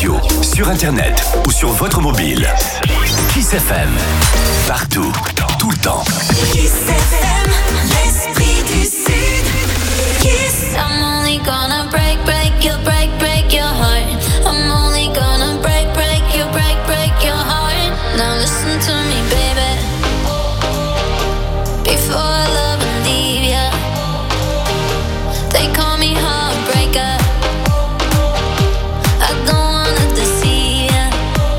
radio, sur internet ou sur votre mobile. Kiss FM. Partout, tout le temps. Kiss FM, l'esprit du Sud. Kiss. I'm only gonna break your heart. I'm only gonna break your heart. Now listen to me, baby. Before I love and leave ya, they call me heartbreaker. I don't wanna deceive ya.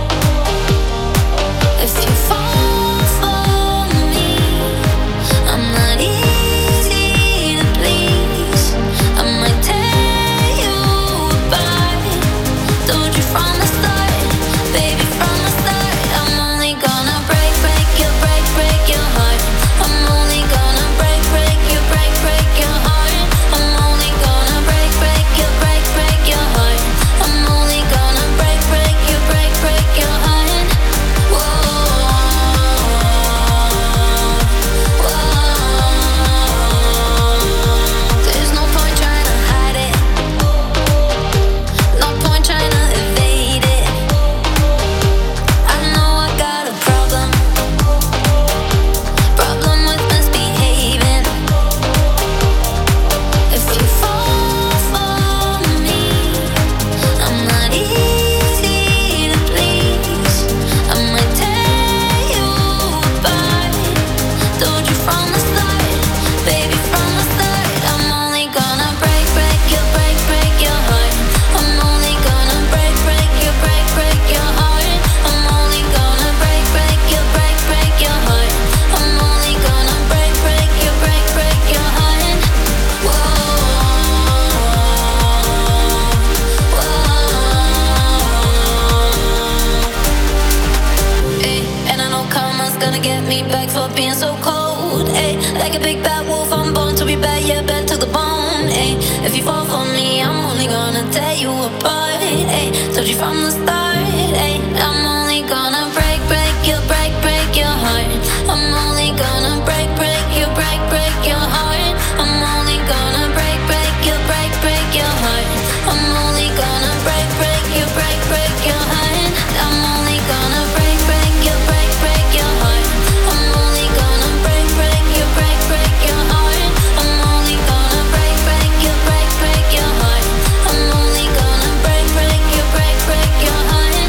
If you fall for me, I'm not easy to please. I might tear you apart. Told you from the start, baby, from the start. I'm only gonna break your heart. I'm only gonna break your heart. I'm only gonna break your heart. I'm only gonna break your heart. Whoa, there's no point trying to hide it. No point trying to evade it. I know I got a problem with misbehaving. If you fall for me, I'm not easy to please. I might tear you apart. Told you from the start, baby, from the start. I'm only gonna break your heart. I'm only gonna break your heart. I'm only gonna break your heart. I'm only gonna break your heart. Hey, and I know karma's gonna get me back for being so cold. Hey, like a big bad wolf, I'm born to be bad, yeah, bad to the bone. Hey, if you fall for me, I'm only gonna tear you apart. Hey, told you from the start. Hey, I'm only gonna break your heart. I'm only gonna break your heart. I'm only gonna break your heart. I'm only gonna break your heart. I'm only gonna break your heart. I'm only gonna break your heart. I'm only gonna break your heart. I'm only gonna break your heart.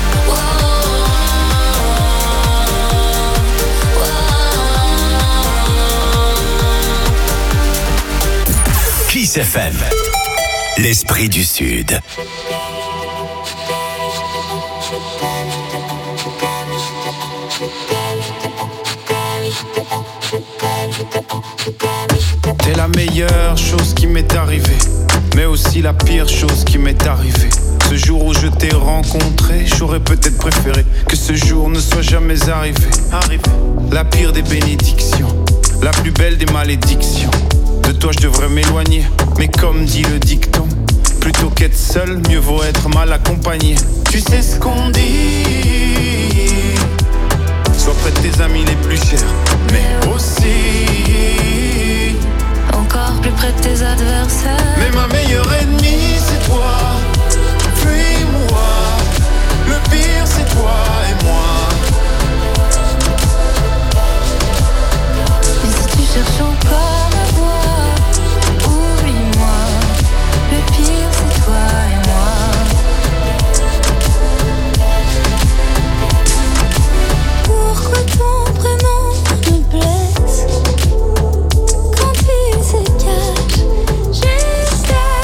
Kiss FM. L'esprit du Sud. T'es la meilleure chose qui m'est arrivée, mais aussi la pire chose qui m'est arrivée. Ce jour où je t'ai rencontré, j'aurais peut-être préféré que ce jour ne soit jamais arrivé. La pire des bénédictions, la plus belle des malédictions. De toi je devrais m'éloigner, mais comme dit le dicton, plutôt qu'être seul, mieux vaut être mal accompagné. Tu sais ce qu'on dit, sois près de tes amis les plus chers, mais aussi encore plus près de tes adversaires. mais ma meilleure ennemie c'est toi, puis moi. Le pire c'est toi et moi. Mais si tu cherches encore à voir, oublie-moi. Le pire c'est toi et moi. Pourquoi ton prénom me blesse quand il se cache juste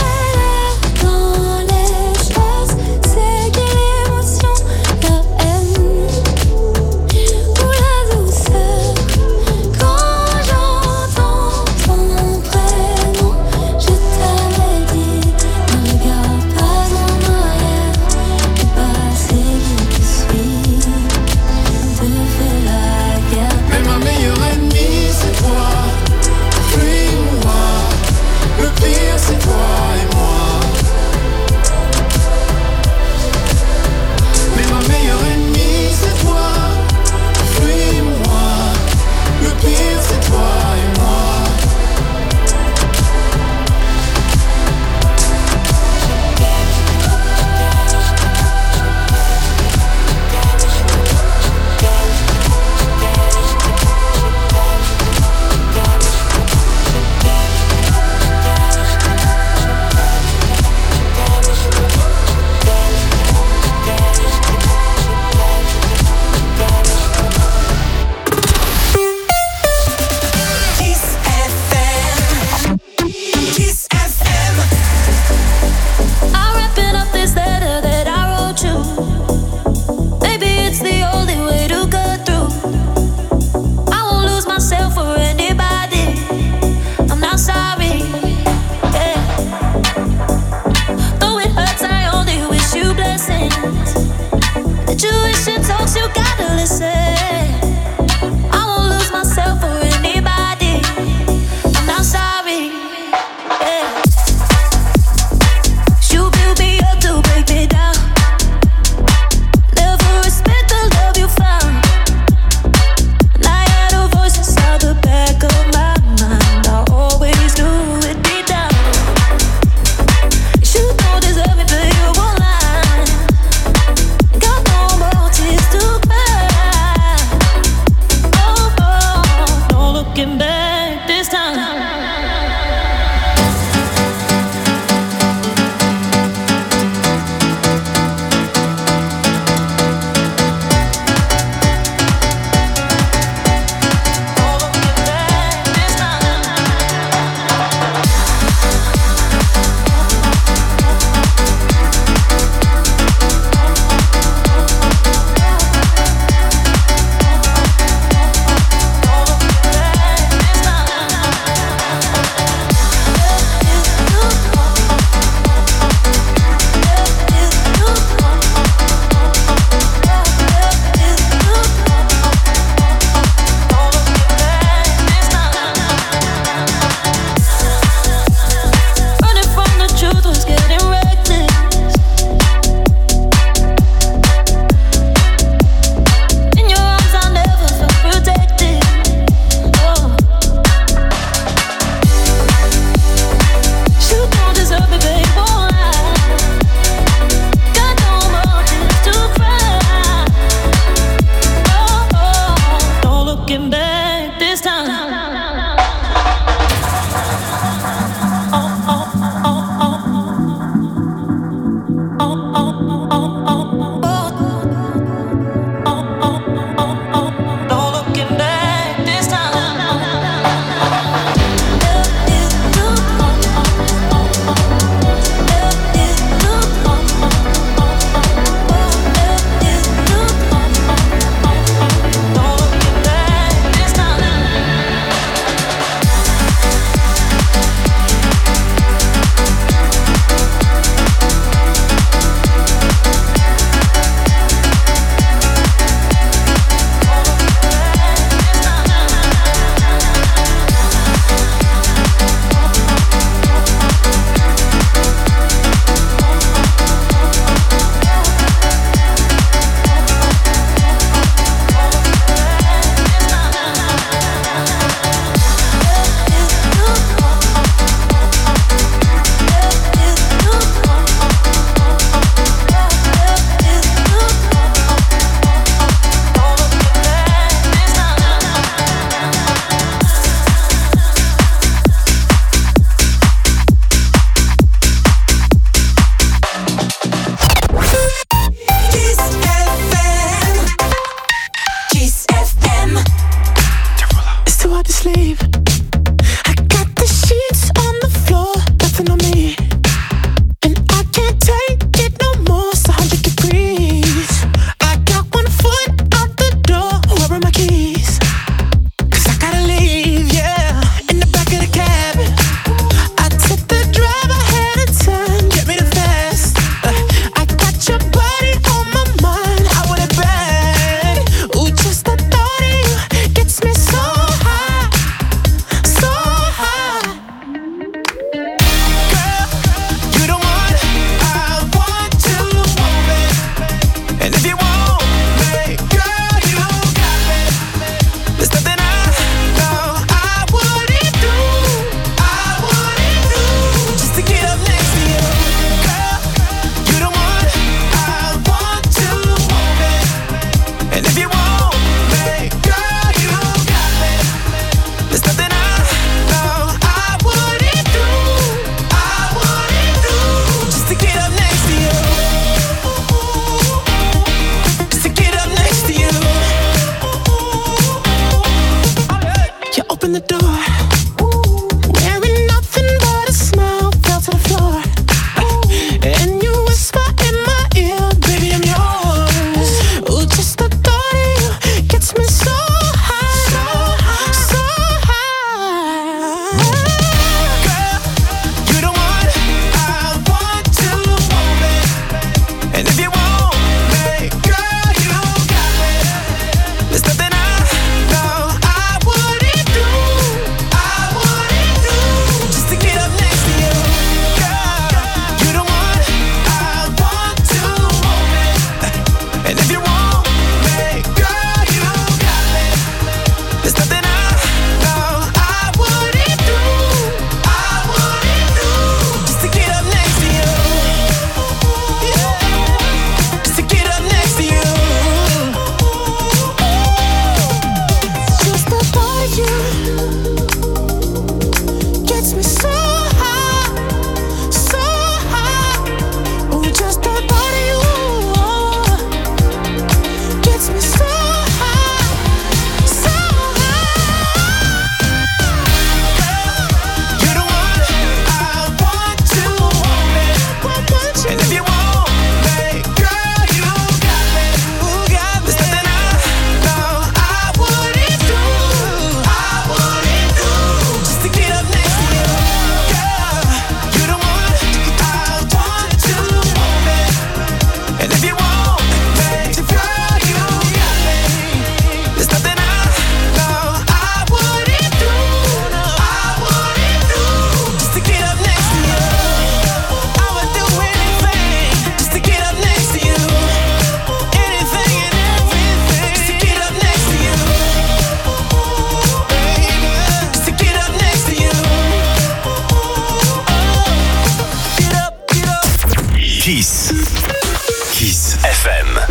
Kiss. Kiss FM.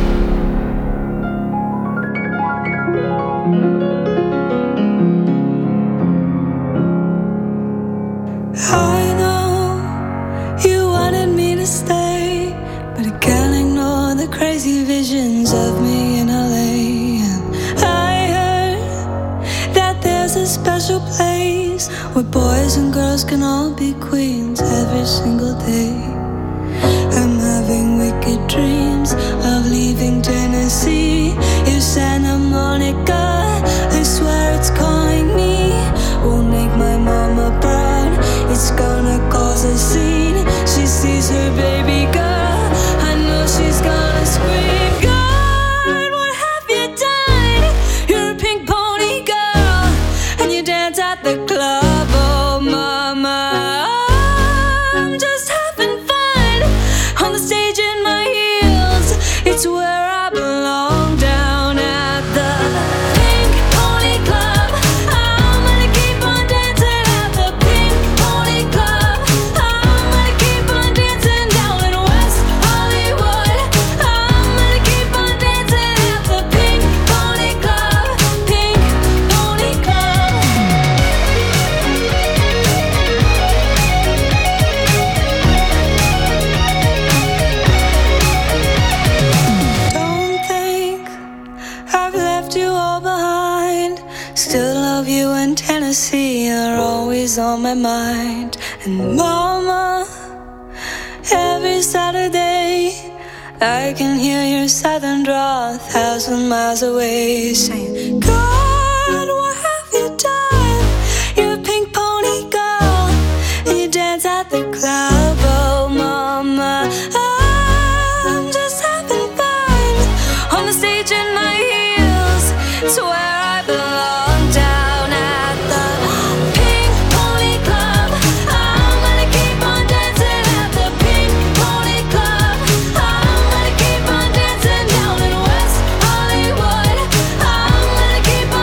I know you wanted me to stay, but I can't ignore the crazy visions of me in LA. And I heard that there's a special place where boys and girls can all be queens every single day. I'm having wicked dreams of leaving Tennessee. If Santa Monica, I swear it's calling me, won't make my mama proud. It's gonna cause a scene. She sees her baby girl, I know she's gonna scream. God, what have you done? You're a pink pony girl, and you dance at the club. Oh mama, I'm just having fun on the stage in my heels. It's where I belong, down at the Pink Pony Club. I'm gonna keep on dancing at the Pink Pony Club. I'm gonna keep on dancing down in West Hollywood. I'm gonna keep on dancing at the Pink Pony Club. Pink Pony Club. Don't think I've left you all behind. Still love you in Tennessee, you're always on my mind. And mama, every Saturday I can hear your southern drawl 1,000 miles away, saying, God, what have you done? You're a pink pony girl, and you dance at the club. Oh mama, I'm just having fun on the stage in my heels. It's where I belong, down at the Pink Pony Club. I'm gonna keep on dancing at the Pink Pony Club. I'm gonna keep on dancing down in West Hollywood. I'm gonna keep on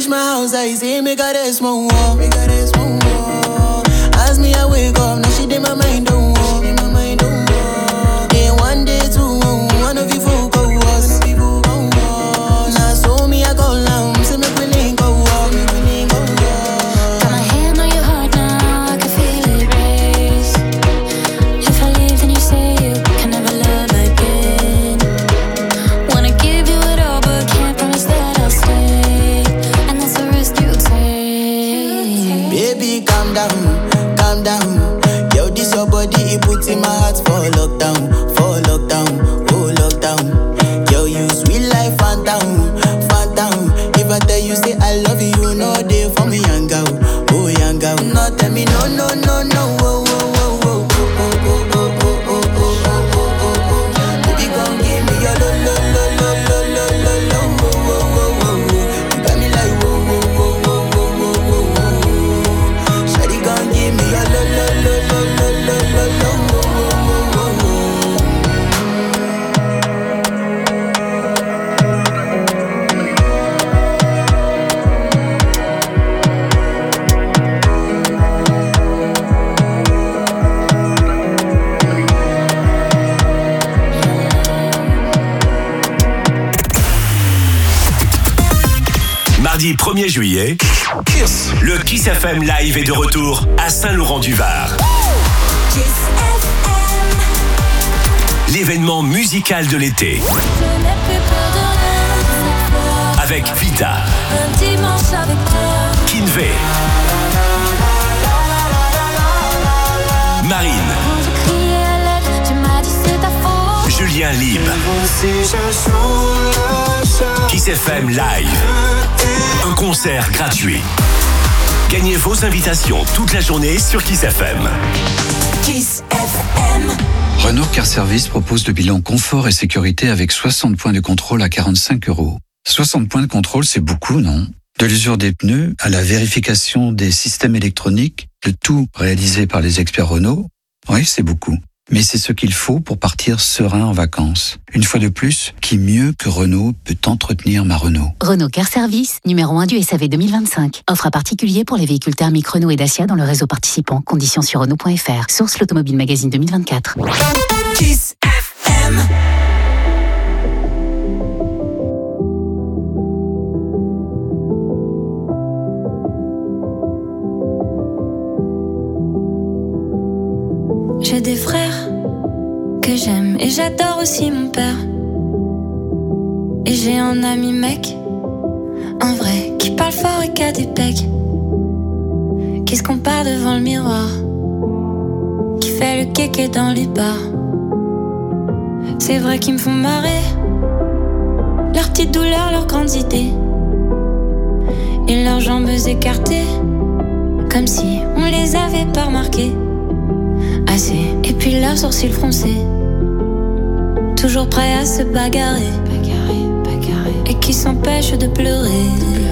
reach my house, I say, make her rest more. As me, I wake up, now she did my mind, don't walk. Day one, day two, one of you folk go us. Now so me, I go down, say make we link go walk. Got my hand on your heart now, I can feel it race. If I leave, then you say you can never love again. Wanna give you it all, but can't promise that I'll stay. And that's the risk you take. Baby, calm down. Yo, this your body, it puts in my heart for lockdown, oh lockdown. Yo, you sweet life, phantom. If I tell you say I love you, you know they for me, young girl, oh young girl. No, tell me no, oh. Baby, gon' give me your lo. You got me like whoa. Shawty gon' give me your lo. Mardi 1er juillet, le Kiss FM Live est de retour à Saint-Laurent-du-Var. L'événement musical de l'été. Avec Vita, Kinvey, Marine, Julien Lib. Kiss FM Live. Un concert gratuit. Gagnez vos invitations toute la journée sur Kiss FM. Kiss FM. Renault Car Service propose le bilan confort et sécurité avec 60 points de contrôle à 45 €. 60 points de contrôle, c'est beaucoup, non? De l'usure des pneus à la vérification des systèmes électroniques, le tout réalisé par les experts Renault. Oui, c'est beaucoup. Mais c'est ce qu'il faut pour partir serein en vacances. Une fois de plus, qui mieux que Renault peut entretenir ma Renault? Renault Car Service, numéro 1 du SAV 2025. Offre à particulier pour les véhicules thermiques Renault et Dacia dans le réseau participant. Conditions sur Renault.fr. Source l'Automobile Magazine 2024. Kiss FM. J'ai des frères que j'aime et j'adore aussi mon père. Et j'ai un ami mec, un vrai, qui parle fort et qui a des pecs, qui se compare devant le miroir, qui fait le kéké dans les bars. C'est vrai qu'ils me font marrer, leurs petites douleurs, leurs grandes idées, et leurs jambes écartées, comme si on les avait pas remarquées. Assez, et puis leurs sourcils froncés, toujours prêts à se bagarrer, et qui s'empêchent de pleurer.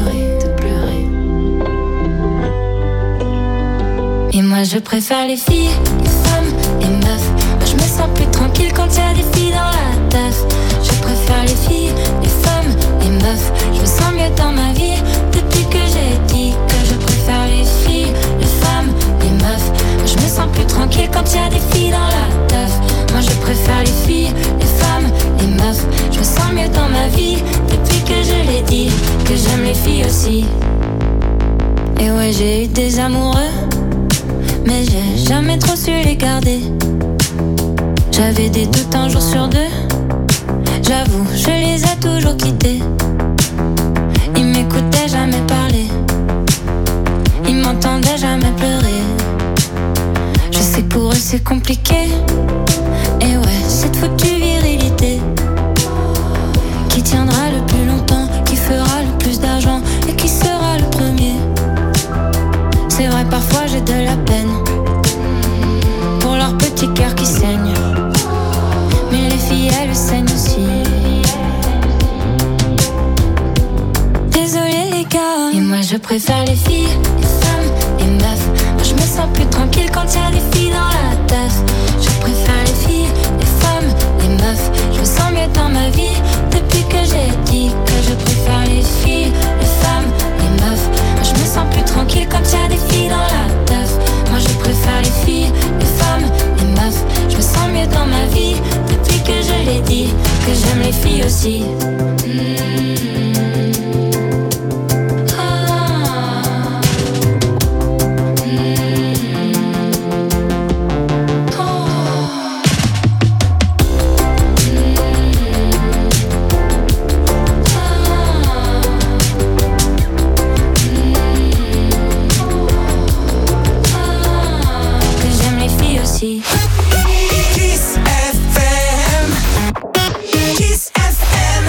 Et moi je préfère les filles, les femmes, les meufs. Moi je me sens plus tranquille quand y a des filles dans la teuf. Je préfère les filles, les femmes, les meufs. Je me sens mieux dans ma vie depuis que j'ai dit que je préfère les filles, les femmes, les meufs. Moi je me sens plus tranquille quand y a des filles dans la teuf. Moi je préfère les filles, les femmes, les meufs. Je me sens mieux dans ma vie depuis que je l'ai dit, que j'aime les filles aussi. Et ouais, j'ai eu des amoureux, mais j'ai jamais trop su les garder. J'avais des doutes un jour sur deux, j'avoue, je les ai toujours quittés. Ils m'écoutaient jamais parler, ils m'entendaient jamais pleurer. Je sais que pour eux c'est compliqué, et ouais, cette foutue virilité qui tiendra le plus longtemps, qui fera le plus d'argent et qui sera le premier. C'est vrai, parfois j'ai de la peine pour leur petit cœur qui saigne, mais les filles elles saignent aussi. Désolée les gars, et moi je préfère les filles, les femmes, les meufs. Moi je me sens plus tranquille quand y a des filles dans la teuf. Je préfère les filles, les femmes, les meufs. Je me sens mieux dans ma vie depuis que j'ai dit que je préfère les filles, les femmes, les meufs. aussi. Kiss FM. Kiss FM.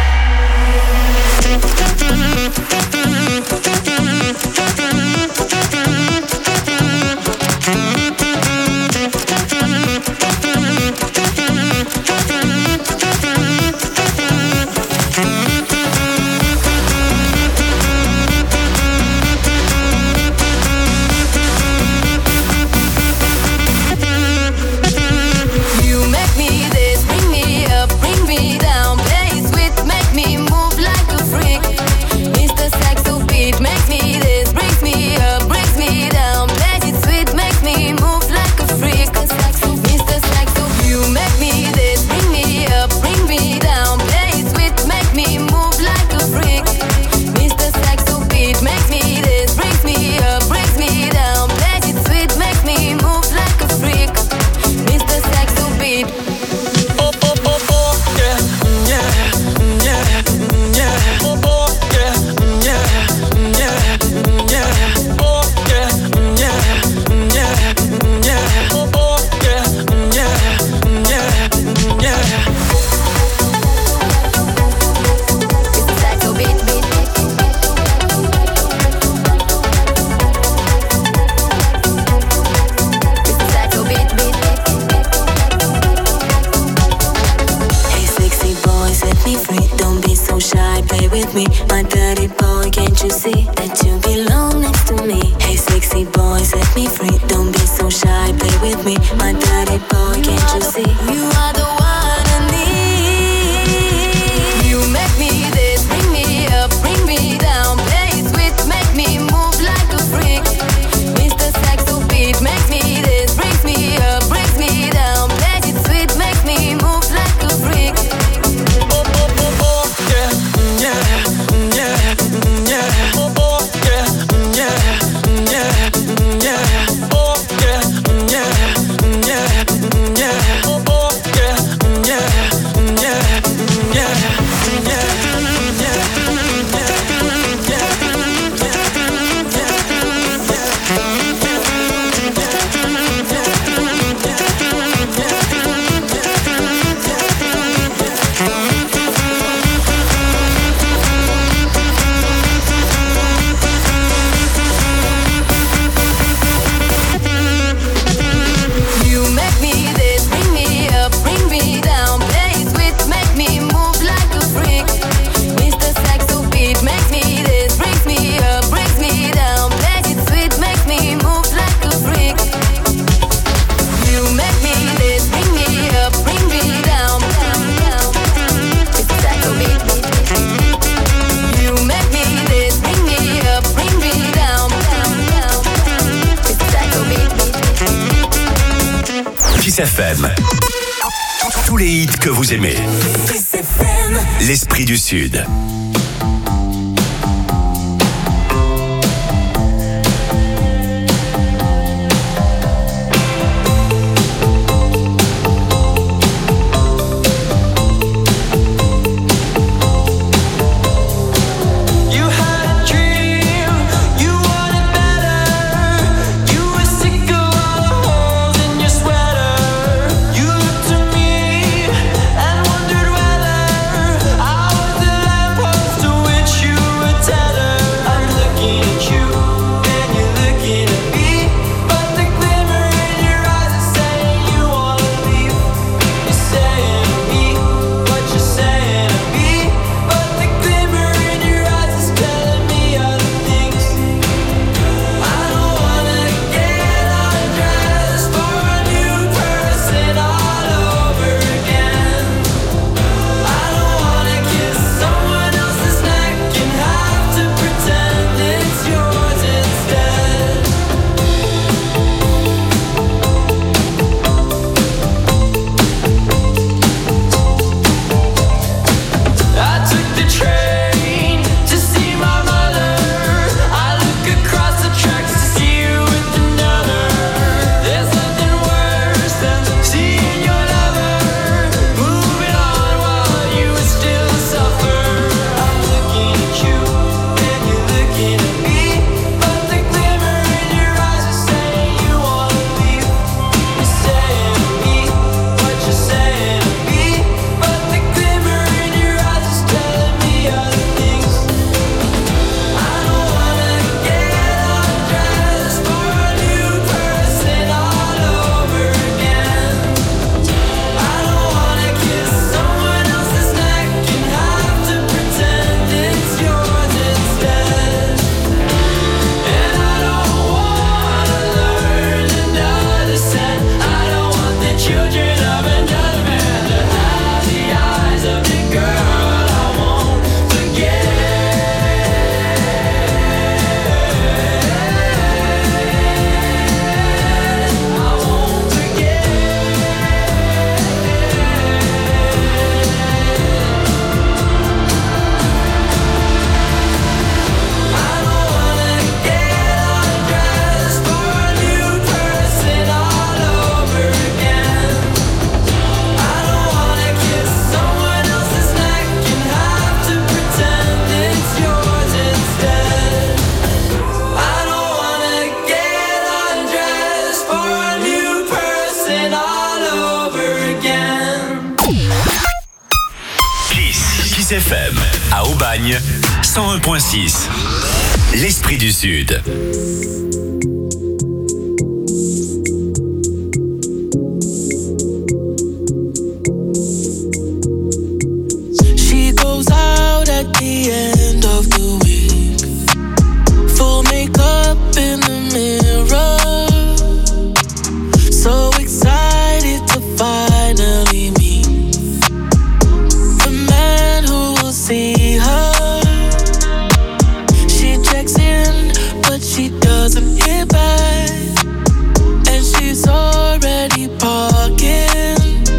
FM. Tous les hits que vous aimez. L'Esprit du Sud. I was the lamp post FM, à Aubagne, 101.6. L'Esprit du Sud. She goes out at the end of the week, full makeup in the mirror, so excited to finally meet the man who will see her. She checks in, but she doesn't hear back, and she's already parking,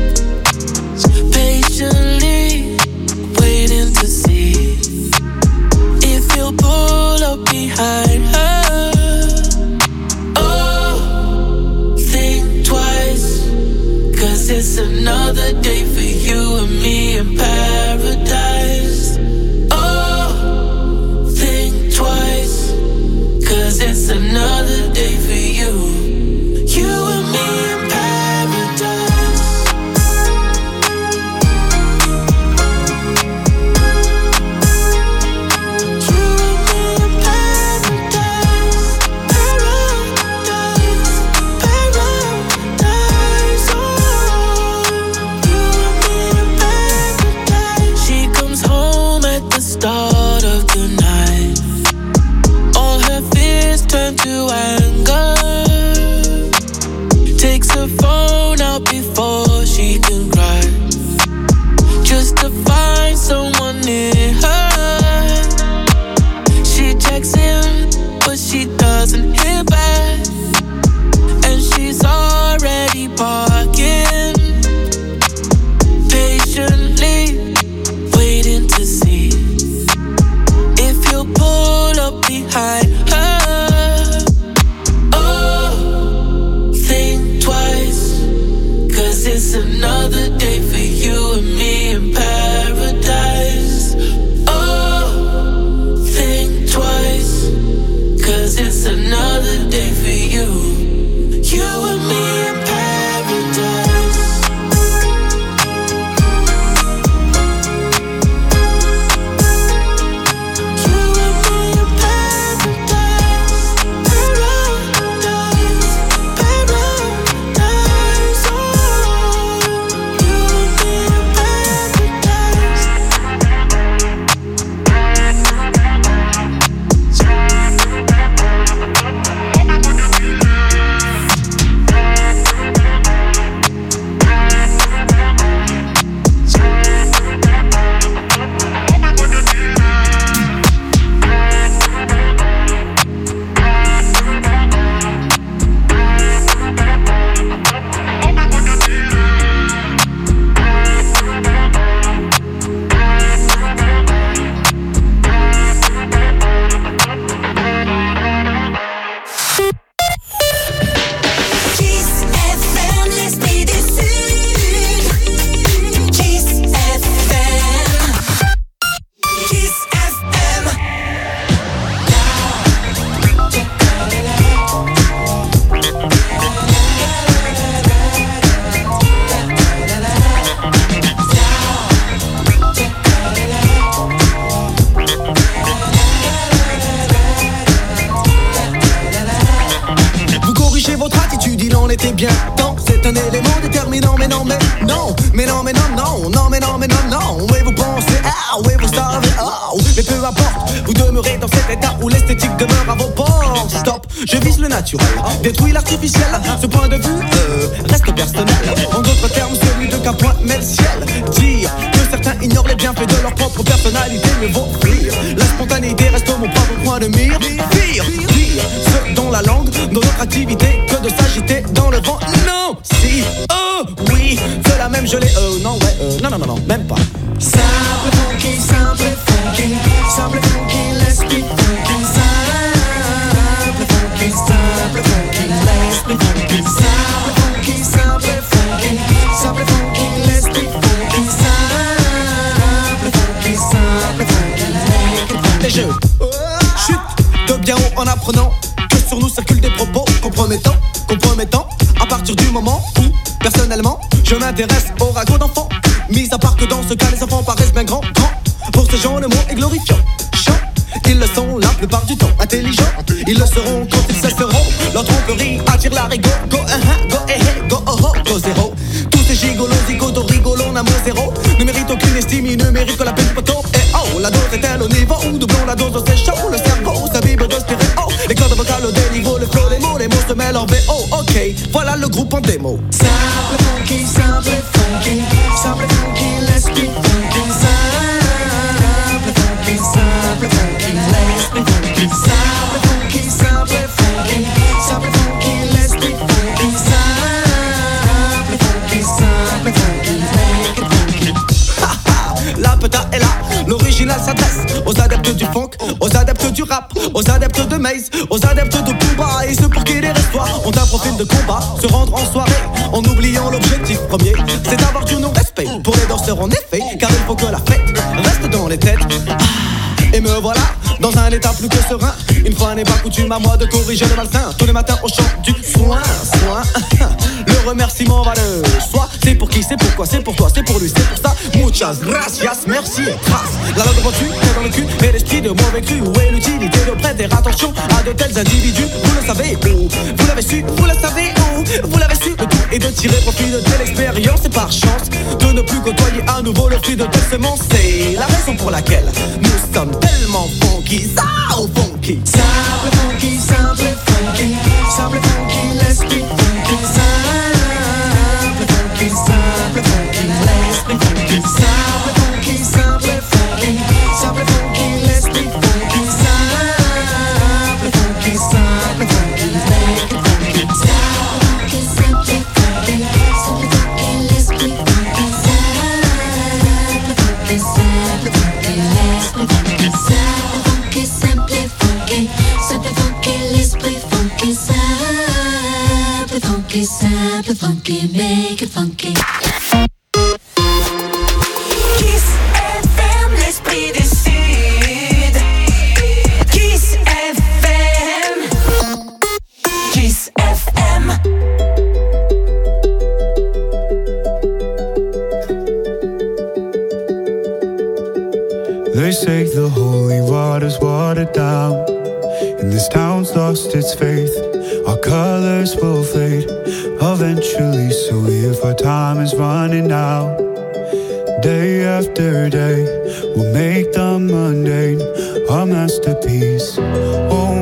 patiently waiting to see if he'll pull up behind her. Oh, think twice, 'cause it's another day for you and me in paradise. Oh, think twice, 'cause it's another day for you and me in paradise. You and me in paradise, paradise, paradise. Oh, you and me in paradise. She comes home at the start of the night. All her fears turn to anger. Takes her phone out before she can cry, just to find someone near her. She checks in, but she doesn't hear back, and she's already parking, patiently waiting to see if he'll pull up behind her. Oh, think twice, 'cause it's another day for you and me in paradise. Oh, think twice, 'cause it's another day for you and me in paradise. You and me in paradise, paradise, paradise. Oh, you and me in paradise. Kiss FM, l'esprit du Sud. Kiss FM. Kiss FM. Vous corrigez votre attitude, il en était bien temps. C'est un élément déterminant, mais non, mais non. Mais non, mais non, non, non, mais non, mais non, non. Oui, vous pensez, ah, oui, vous savez, oh. Mais peu importe, vous demeurez dans cet état où l'esthétique demeure à vos portes. Stop, je vise le naturel, détruis l'artificiel. Ce point de vue reste personnel. En d'autres termes, celui de qu'un point met le ciel. Dire que certains ignorent les bienfaits de leur propre personnalité, mais vaut fuir. La spontanéité reste mon propre point de mire. Pire, dire ce dont la langue, dans notre activité, que de s'agiter dans le vent. Non, si, oh, oui, cela même je l'ai, non, ouais, non, non, non, non, même pas. Simple funky, simple funky, simple funky, let's be funky. Simple funky, simple funky, let's be funky. Simple funky, simple funky, simple funky, let's be funky. Simple funky, simple funky, make it funky. Et je chute de bien haut en apprenant que sur nous circulent des propos compromettants, à partir du moment où, personnellement, je m'intéresse au ragot d'enfants. Mis à part que dans ce cas, les enfants paraissent bien grands. Pour ces gens, le mot est glorifiant. Chant, ils le sont la plupart du temps. Intelligents, ils le seront quand ils cesseront. Leur tromperie attire la rigo. Go, go, go, oh, go, zéro. Tous ces gigolos, zigotos, rigolons, amour zéro. Ne méritent aucune estime, ils ne méritent que la peine du poteau. Et oh, la dose est-elle au niveau où doublons la dose, c'est chaud. Le cerveau, sa vibre de stéréo. Les cordes vocales au déniveau, le flow, les mots se mêlent en VO. Ok, voilà le groupe en démo. Simple funky, simple funky, simple funky, let's be funky. Simple funky, simple funky, let's be funky. Simple funky, simple funky, simple funky, let's be funky. Simple funky, simple funky, make it funky. La peta est là, l'original s'adresse aux adeptes du funk, aux adeptes du rap, aux adeptes de Maze, aux adeptes de Booba et ceux pour qui les restoirs ont un profil de combat. Se rendre en soirée en oubliant l'objectif premier, c'est d'avoir du non-respect pour les danseurs en effet, car il faut que la fête reste dans les têtes. Et me voilà dans un état plus que serein. Une fois n'est pas coutume à moi de corriger le malsain. Tous les matins au chant du soin. Le remerciement va de soi. C'est pour qui, c'est pourquoi, c'est pour toi, c'est pour lui, c'est pour ça. Muchas gracias, merci et trace. La langue reçue, c'est dans le cul. Et l'esprit de mauvais cru. Où est l'utilité de prêter attention à de tels individus? Vous le savez où? Vous l'avez su, vous le savez où? Vous l'avez su, le tout est de tirer profit de telle expérience. Et par chance de ne plus côtoyer à nouveau le fruit de telle semence. C'est la raison pour laquelle nous sommes tellement funky, so funky. Simple funky, simple funky, simple funky, let's be funky. Simple funky, simple funky, let's be funky. Simple funky, simple funky, simple funky, let's be funky. Simple funky, simple funky, make it funky. Simple funky, simple funky, simple funky, let's be funky. Simple funky, simple funky, let's be funky. Simple funky, simple funky, simple funky, let's be funky. Simple funky, simple funky, make it funky. Kiss FM, l'esprit du Sud. Kiss FM. Kiss FM. They say the holy water's watered down, and this town's lost its faith. Our colors will fade eventually, so if our time is running out, day after day, we'll make the mundane our masterpiece. Oh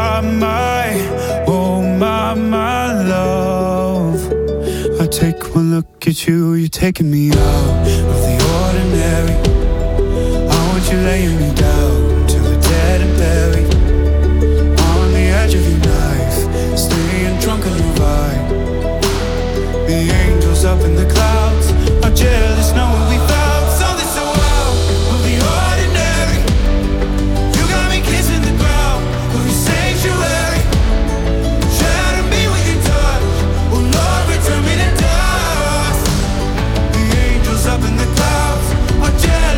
my love, I take one look at you, you're taking me out of the ordinary. You laying me down to the dead and buried on the edge of your knife, staying drunk on your vibe. The angels up in the clouds are jealous knowing we found something so out of the ordinary. You got me kissing the ground of your sanctuary. Shatter me with your touch, oh Lord, return me to dust. The angels up in the clouds are jealous.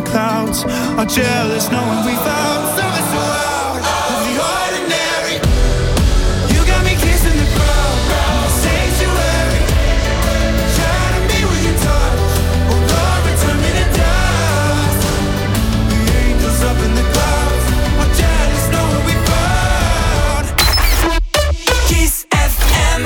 clouds are jealous knowing we found something so out of the ordinary. You got me kissing the ground, sanctuary. Shining me with your touch, oh Lord, return me to dust. The angels up in the clouds are jealous knowing we found Kiss FM.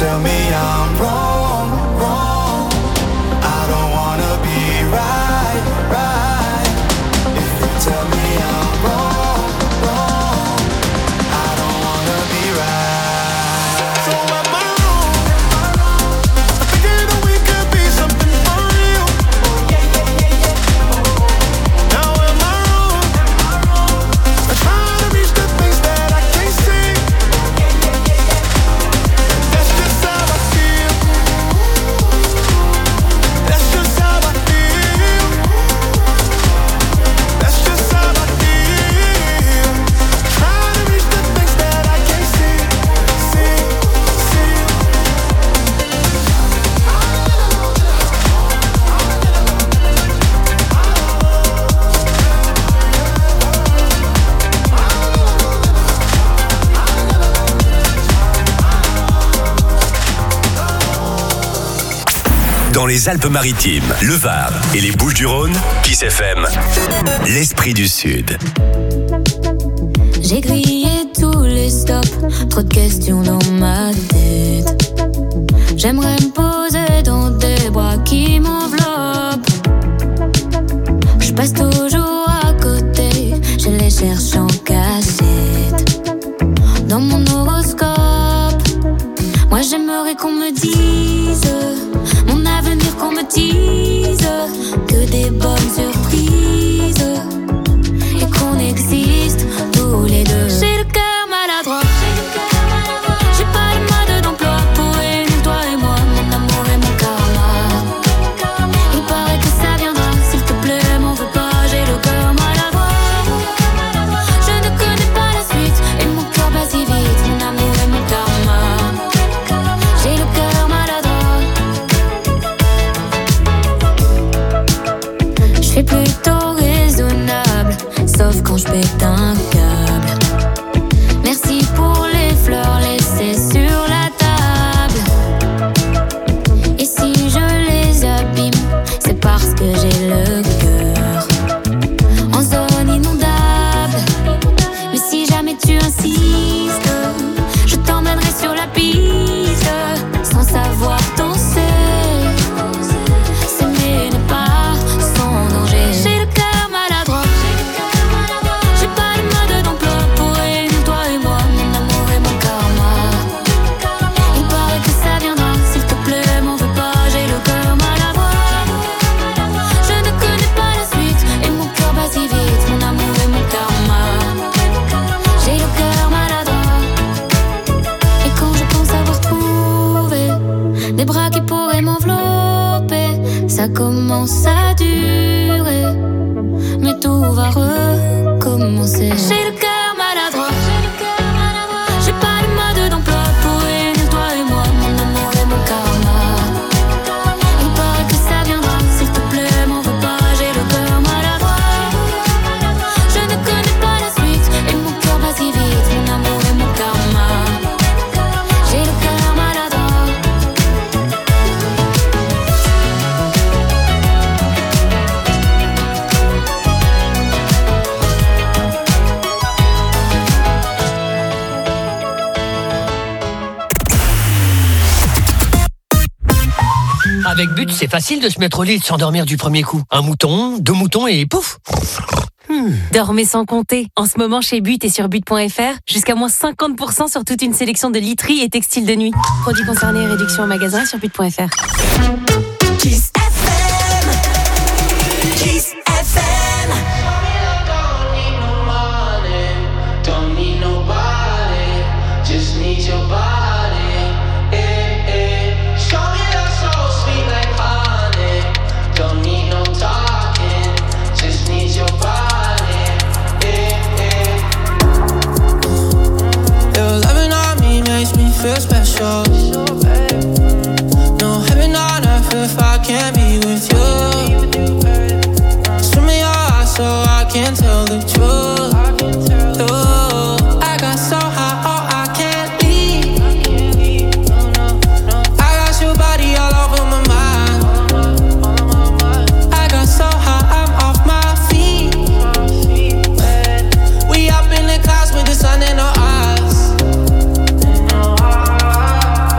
tell me I'm wrong, wrong, I don't wanna be right, right. If you tell me I'm wrong, wrong, I don't wanna be right. So am I wrong? I'm thinking that we could be something for real. Now am I wrong? I'm trying to reach the things that I can't see. That's just how I feel. That's just how I feel. That's just how I feel. Trying to reach the things that I can't see, see, see. Dans les Alpes-Maritimes, le Var et les Bouches-du-Rhône, Kiss FM, l'Esprit du Sud. J'ai grillé tous les stops, trop de questions dans ma tête. J'aimerais me poser dans des bras qui m'enveloppent. Je passe toujours à côté, je les cherche en cachette. Dans mon horoscope, moi j'aimerais qu'on me dise mon avenir, qu'on me dise que des bonnes surprises et qu'on existe tous les deux. J'ai le cœur maladroit, j'ai pas de mode d'emploi pour réunir toi et moi, mon amour et mon karma. Il paraît que ça viendra, s'il te plaît, m'en veux pas, j'ai le cœur maladroit. Je ne connais pas la suite et mon cœur bat si vite, mon amour et mon karma. J'ai le cœur maladroit. Je suis plutôt raisonnable, sauf quand je pète un câble. Merci pour les fleurs laissées sur la table. Et si je les abîme, c'est parce que j'ai le cœur en zone inondable. Mais si jamais tu insistes, je t'emmènerai sur la piste, sans savoir danser. S'aimer n'est pas sans danger. J'ai le cœur maladroit, j'ai pas de mode d'emploi pour réunir toi et moi, mon amour et mon karma. Il paraît que ça viendra, s'il te plaît, m'en veux pas, j'ai le cœur maladroit. Je ne connais pas la suite et mon cœur bat si vite, mon amour et mon karma. J'ai le cœur maladroit. Et quand je pense avoir trouvé des bras qui pourraient m'envelopper, ça commence à durer, mais tout va recommencer. J'ai le cœur maladroit, j'ai pas de mode d'emploi pour réunir toi et moi, mon amour et mon karma. Il paraît que ça viendra, s'il te plaît, m'en veux pas, j'ai le cœur maladroit. Je ne connais pas la suite et mon cœur bat si vite, mon amour et mon karma. J'ai le cœur maladroit. Avec But, c'est facile de se mettre au lit et de s'endormir du premier coup. Un mouton, 2 moutons et pouf. Dormez sans compter. En ce moment, chez But et sur but.fr, jusqu'à moins 50% sur toute une sélection de literie et textiles de nuit. Produits concernés et réduction en magasin sur but.fr. Kiss FM. Kiss FM. Don't need nobody, just need your body. Show me that so sweet like honey. Don't need no talking, just need your body. Your loving on me makes me feel special. No heaven on earth if I can't be with you. Swim in your eyes so I can tell the truth. I got so high, oh I can't leave. I got your body all over my mind. I got so high, I'm off my feet. We up in the clouds with the sun in our eyes.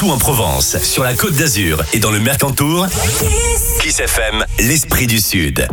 partout en Provence, sur la Côte d'Azur et dans le Mercantour. Kiss FM, l'esprit du Sud.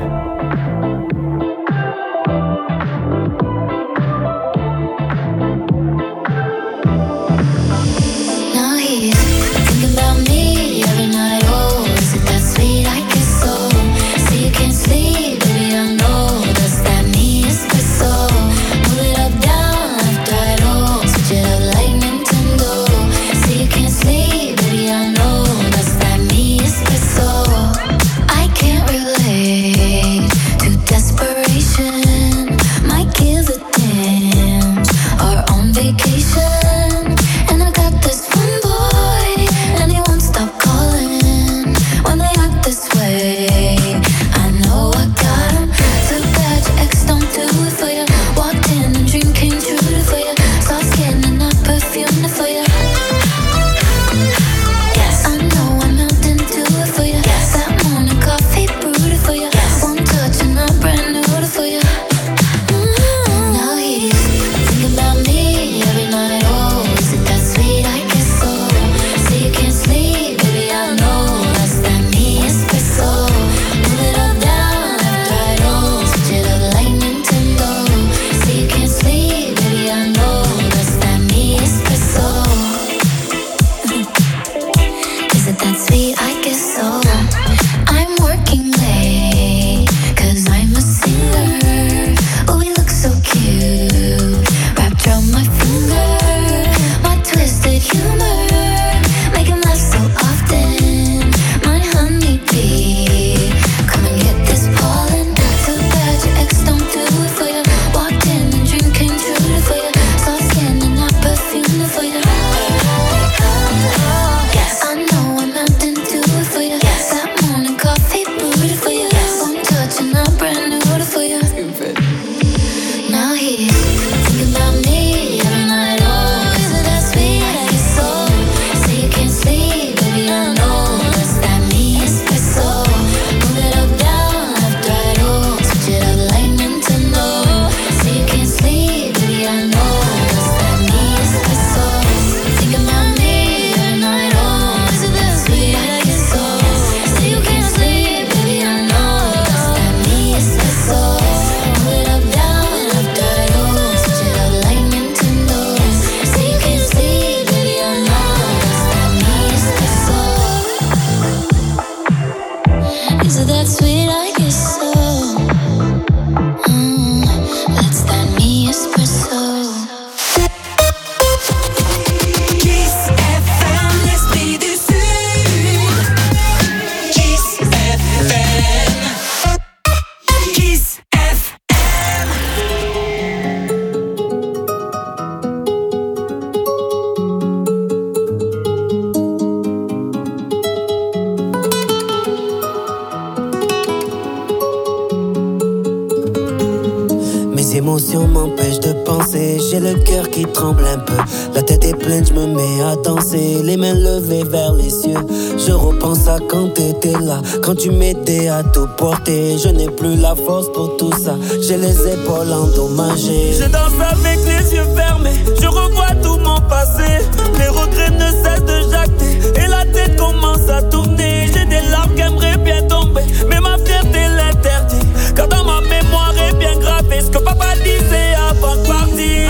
émotions m'empêchent de penser. J'ai le cœur qui tremble un peu. La tête est pleine, je me mets à danser. Les mains levées vers les cieux. Je repense à quand t'étais là, quand tu m'aidais à tout porter. Je n'ai plus la force pour tout ça. J'ai les épaules endommagées. Je danse avec les yeux fermés. Je revois tout mon passé. Les regrets ne cessent de jacter. Et la tête commence à tourner. J'ai des larmes qui aimeraient bien tomber, mais ma fierté l'interdit. Car dans ma mémoire est bien gravé ce que papa disait avant de partir.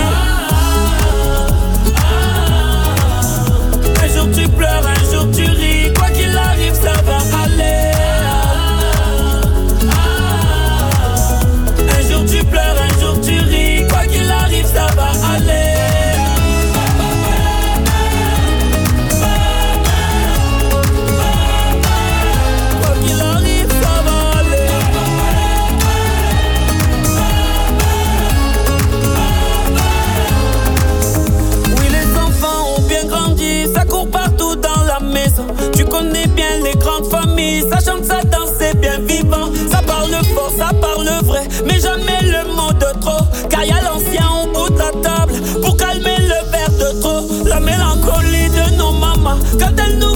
Un jour tu pleures, un jour tu ris. Quoi qu'il arrive, ça va aller. Un jour tu pleures, un jour tu ris. Quoi qu'il arrive, ça va aller. Tu connais bien les grandes familles, ça chante, ça danse, c'est bien vivant. Ça parle fort, ça parle vrai, mais jamais le mot de trop. Car y'a l'ancien au bout de la table pour calmer le verre de trop. La mélancolie de nos mamans quand elles nous